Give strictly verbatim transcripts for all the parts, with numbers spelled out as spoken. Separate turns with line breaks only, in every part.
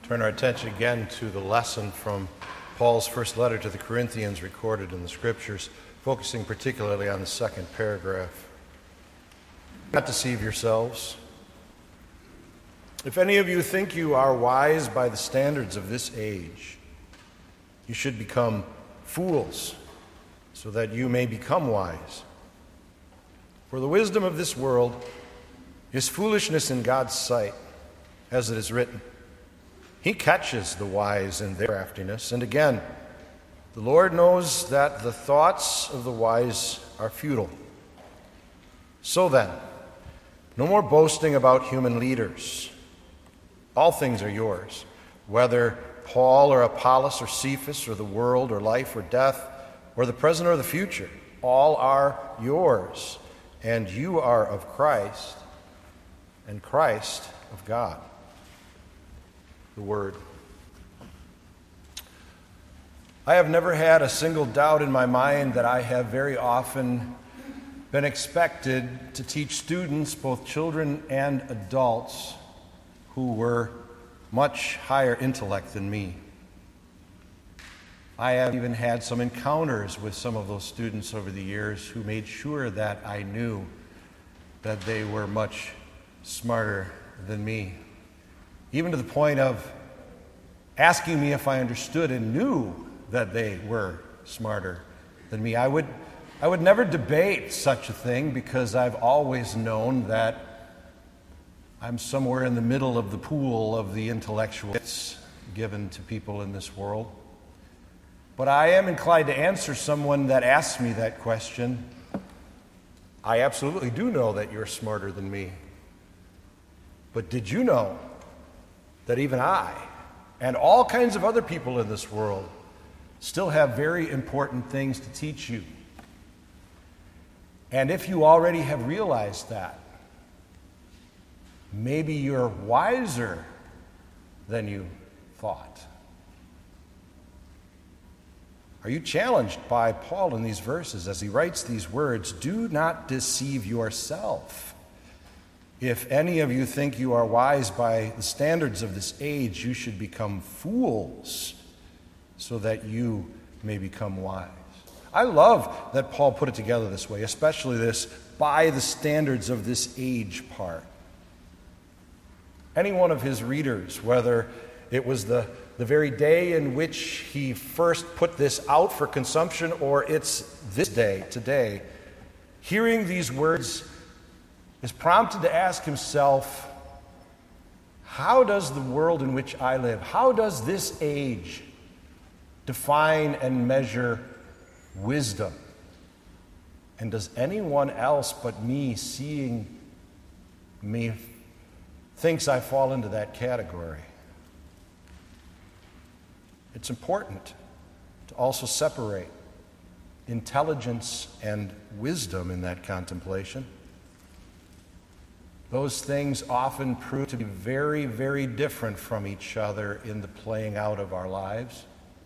Turn our attention again to the lesson from Paul's first letter to the Corinthians recorded in the Scriptures, focusing particularly on the second paragraph. Do not deceive yourselves. If any of you think you are wise by the standards of this age, you should become fools, so that you may become wise. For the wisdom of this world is foolishness in God's sight, as it is written, He catches the wise in their craftiness. And again, the Lord knows that the thoughts of the wise are futile. So then, no more boasting about human leaders. All things are yours, whether Paul or Apollos or Cephas or the world or life or death or the present or the future. All are yours, and you are of Christ, and Christ of God. The Word. I have never had a single doubt in my mind that I have very often been expected to teach students, both children and adults, who were much higher intellect than me. I have even had some encounters with some of those students over the years who made sure that I knew that they were much smarter than me, even to the point of asking me if I understood and knew that they were smarter than me. I would, I would never debate such a thing because I've always known that I'm somewhere in the middle of the pool of the intellectuals given to people in this world. But I am inclined to answer someone that asks me that question. I absolutely do know that you're smarter than me. But did you know that even I, and all kinds of other people in this world, still have very important things to teach you? And if you already have realized that, maybe you're wiser than you thought. Are you challenged by Paul in these verses as he writes these words? Do not deceive yourself. If any of you think you are wise by the standards of this age, you should become fools so that you may become wise. I love that Paul put it together this way, especially this by the standards of this age part. Any one of his readers, whether it was the, the very day in which he first put this out for consumption or it's this day, today, hearing these words is prompted to ask himself, how does the world in which I live, how does this age define and measure wisdom? And does anyone else but me, seeing me, thinks I fall into that category? It's important to also separate intelligence and wisdom in that contemplation. Those things often prove to be very, very different from each other in the playing out of our lives.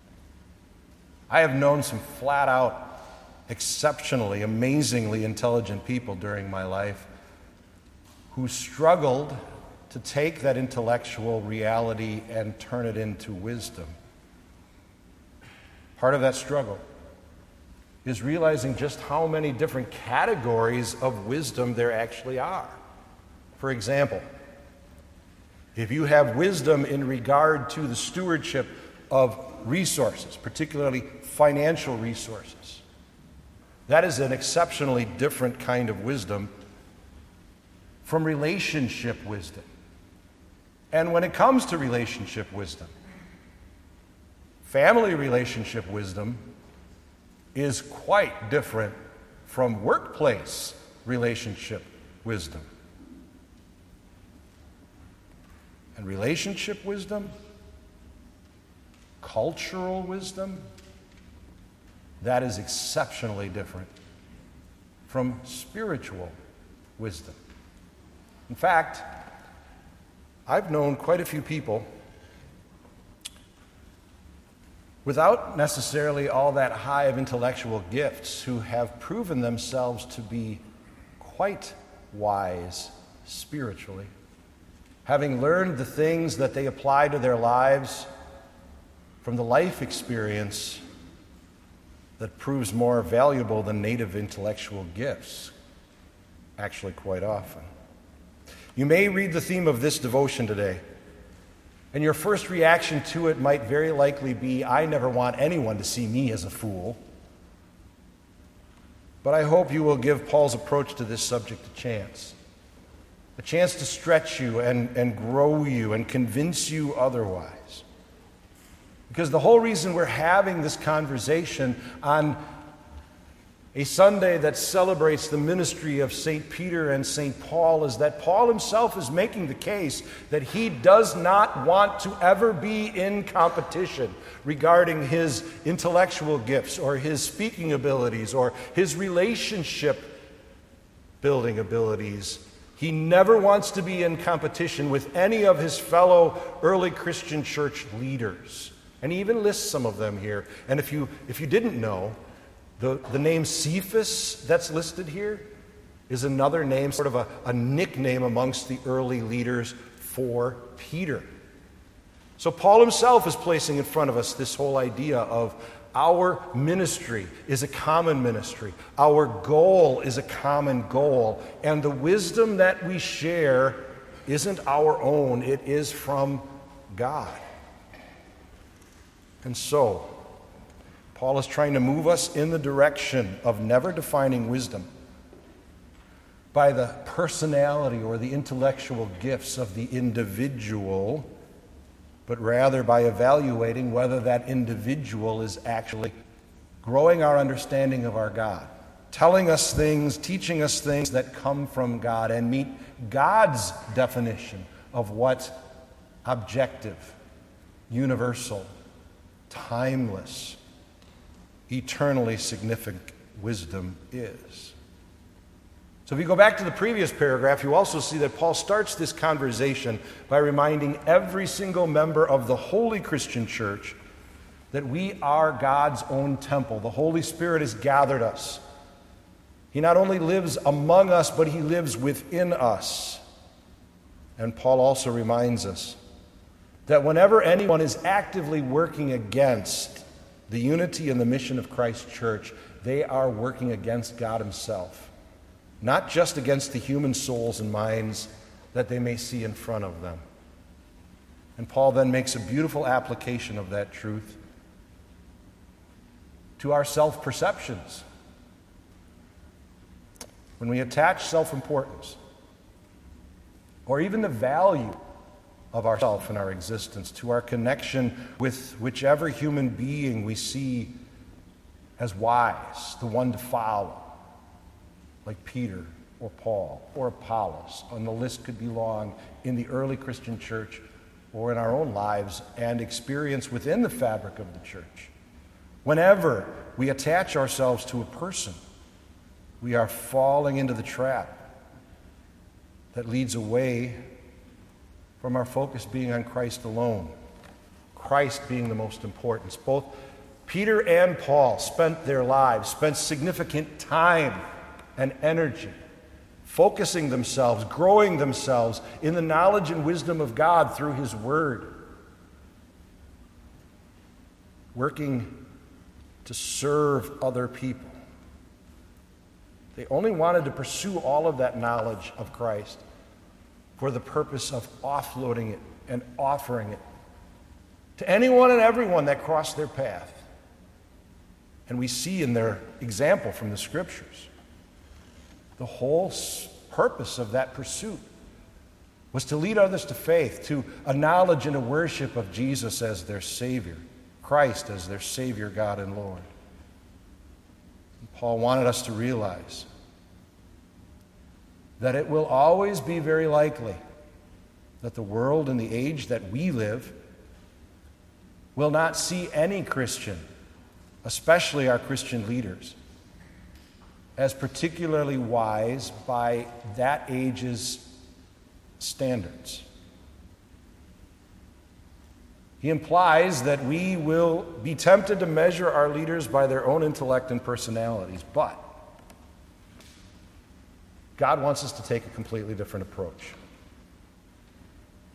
I have known some flat-out, exceptionally, amazingly intelligent people during my life who struggled to take that intellectual reality and turn it into wisdom. Part of that struggle is realizing just how many different categories of wisdom there actually are. For example, if you have wisdom in regard to the stewardship of resources, particularly financial resources, that is an exceptionally different kind of wisdom from relationship wisdom. And when it comes to relationship wisdom, family relationship wisdom is quite different from workplace relationship wisdom. And relationship wisdom, cultural wisdom, that is exceptionally different from spiritual wisdom. In fact, I've known quite a few people without necessarily all that high of intellectual gifts who have proven themselves to be quite wise spiritually. having learned the things that they apply to their lives from the life experience that proves more valuable than native intellectual gifts, actually quite often. You may read the theme of this devotion today, and your first reaction to it might very likely be, I never want anyone to see me as a fool. But I hope you will give Paul's approach to this subject a chance. A chance to stretch you and, and grow you and convince you otherwise. Because the whole reason we're having this conversation on a Sunday that celebrates the ministry of Saint Peter and Saint Paul is that Paul himself is making the case that he does not want to ever be in competition regarding his intellectual gifts or his speaking abilities or his relationship building abilities. He never wants to be in competition with any of his fellow early Christian church leaders. And he even lists some of them here. And if you if you didn't know, the, the name Cephas that's listed here is another name, sort of a, a nickname amongst the early leaders for Peter. So Paul himself is placing in front of us this whole idea of our ministry is a common ministry. Our goal is a common goal. And the wisdom that we share isn't our own. It is from God. And so, Paul is trying to move us in the direction of never defining wisdom by the personality or the intellectual gifts of the individual, but rather by evaluating whether that individual is actually growing our understanding of our God, telling us things, teaching us things that come from God and meet God's definition of what objective, universal, timeless, eternally significant wisdom is. So if you go back to the previous paragraph, you also see that Paul starts this conversation by reminding every single member of the holy Christian church that we are God's own temple. The Holy Spirit has gathered us. He not only lives among us, but he lives within us. And Paul also reminds us that whenever anyone is actively working against the unity and the mission of Christ's church, they are working against God himself, not just against the human souls and minds that they may see in front of them. And Paul then makes a beautiful application of that truth to our self-perceptions. When we attach self-importance, or even the value of ourself and our existence to our connection with whichever human being we see as wise, the one to follow, like Peter or Paul or Apollos, and the list could be long in the early Christian church or in our own lives and experience within the fabric of the church. Whenever we attach ourselves to a person, we are falling into the trap that leads away from our focus being on Christ alone, Christ being the most important. Both Peter and Paul spent their lives, spent significant time and energy focusing themselves, growing themselves in the knowledge and wisdom of God through his word, working to serve other people. They only wanted to pursue all of that knowledge of Christ for the purpose of offloading it and offering it to anyone and everyone that crossed their path. And we see in their example from the Scriptures, the whole purpose of that pursuit was to lead others to faith, to a knowledge and a worship of Jesus as their Savior, Christ as their Savior, God and Lord. And Paul wanted us to realize that it will always be very likely that the world and the age that we live will not see any Christian, especially our Christian leaders, as particularly wise by that age's standards. He implies that we will be tempted to measure our leaders by their own intellect and personalities, but God wants us to take a completely different approach.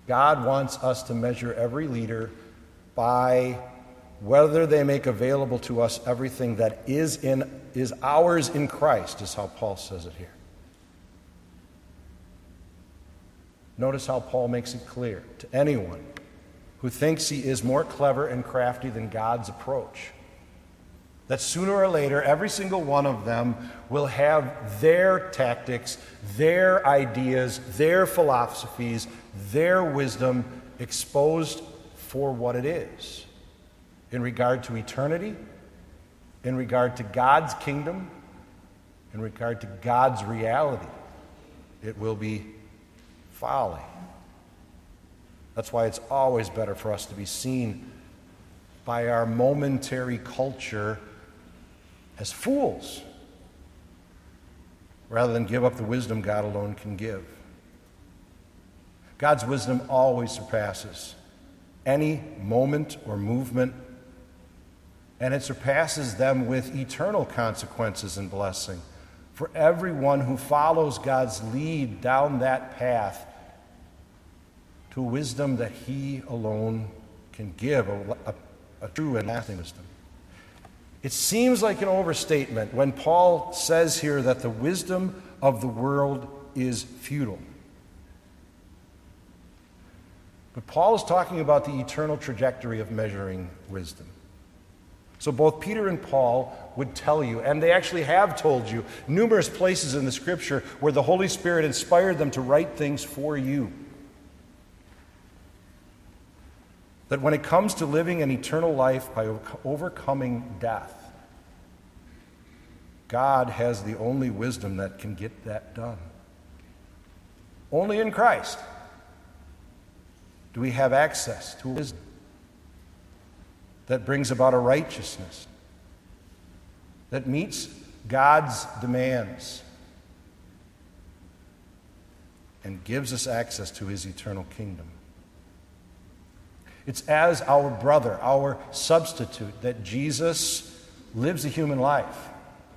God wants us to measure every leader by whether they make available to us everything that is in is ours in Christ, is how Paul says it here. Notice how Paul makes it clear to anyone who thinks he is more clever and crafty than God's approach, that sooner or later, every single one of them will have their tactics, their ideas, their philosophies, their wisdom exposed for what it is in regard to eternity, in regard to God's kingdom, in regard to God's reality. It will be folly. That's why it's always better for us to be seen by our momentary culture as fools, rather than give up the wisdom God alone can give. God's wisdom always surpasses any moment or movement, and it surpasses them with eternal consequences and blessing for everyone who follows God's lead down that path to wisdom that He alone can give, a, a, a true and lasting wisdom. It seems like an overstatement when Paul says here that the wisdom of the world is futile. But Paul is talking about the eternal trajectory of measuring wisdom. So both Peter and Paul would tell you, and they actually have told you, numerous places in the Scripture where the Holy Spirit inspired them to write things for you, that when it comes to living an eternal life by overcoming death, God has the only wisdom that can get that done. Only in Christ do we have access to wisdom that brings about a righteousness that meets God's demands and gives us access to His eternal kingdom. It's as our brother, our substitute, that Jesus lives a human life,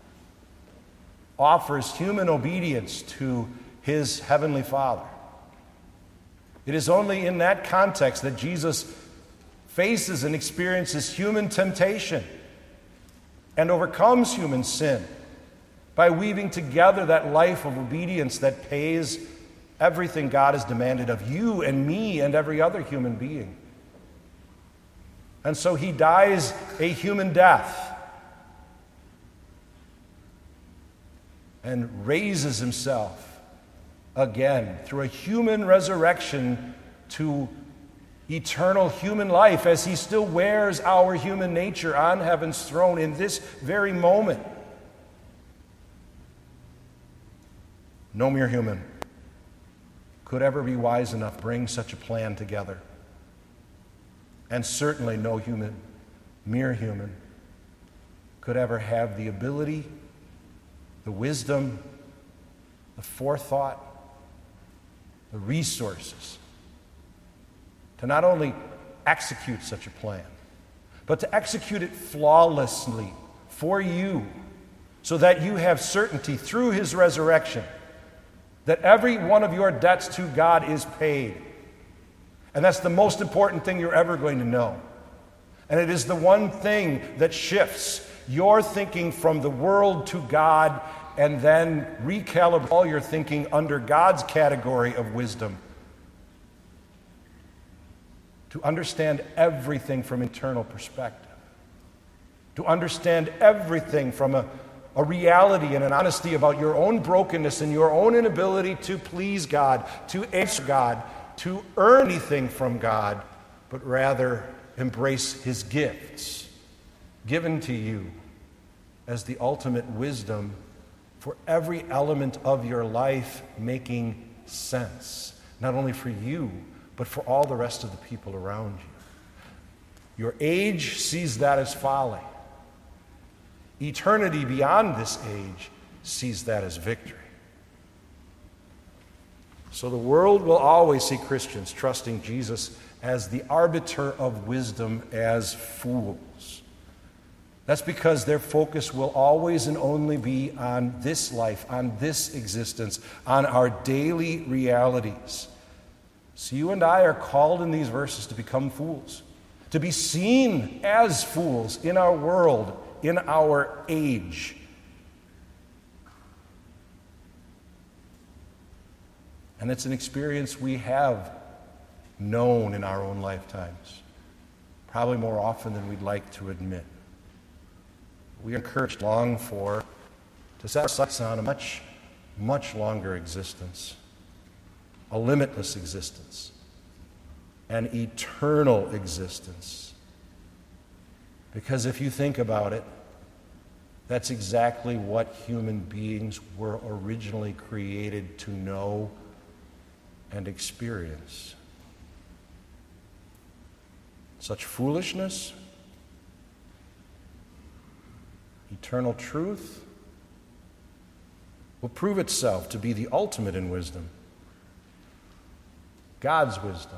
offers human obedience to His heavenly Father. It is only in that context that Jesus faces and experiences human temptation and overcomes human sin by weaving together that life of obedience that pays everything God has demanded of you and me and every other human being. And so He dies a human death and raises Himself again through a human resurrection to eternal human life as He still wears our human nature on heaven's throne in this very moment. No mere human could ever be wise enough to bring such a plan together. And certainly no human, mere human, could ever have the ability, the wisdom, the forethought, the resources to not only execute such a plan, but to execute it flawlessly for you so that you have certainty through His resurrection that every one of your debts to God is paid. And that's the most important thing you're ever going to know. And it is the one thing that shifts your thinking from the world to God and then recalibrate all your thinking under God's category of wisdom to understand everything from eternal perspective, to understand everything from a, a reality and an honesty about your own brokenness and your own inability to please God, to answer God, to earn anything from God, but rather embrace His gifts given to you as the ultimate wisdom for every element of your life making sense, not only for you, but for all the rest of the people around you. Your age sees that as folly. Eternity beyond this age sees that as victory. So the world will always see Christians trusting Jesus as the arbiter of wisdom as fools. That's because their focus will always and only be on this life, on this existence, on our daily realities.
So you and I are called in these verses to become fools, to be seen as fools in our world, in our age. And it's an experience we have known in our own lifetimes, probably more often than we'd like to admit. We are encouraged, long for, to set our sights on a much, much longer existence, a limitless existence, an eternal existence. Because if you think about it, that's exactly what human beings were originally created to know and experience. Such foolishness, eternal truth, will prove itself to be the ultimate in wisdom, God's wisdom,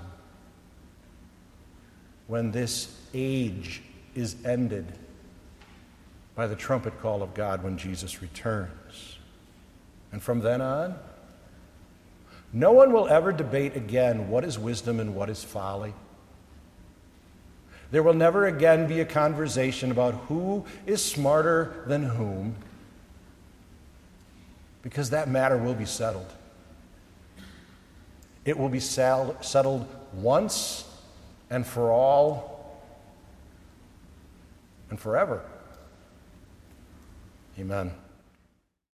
when this age is ended by the trumpet call of God when Jesus returns. And from then on, no one will ever debate again what is wisdom and what is folly. There will never again be a conversation about who is smarter than whom, because that matter will be settled. It will be sal- settled once and for all and forever. Amen.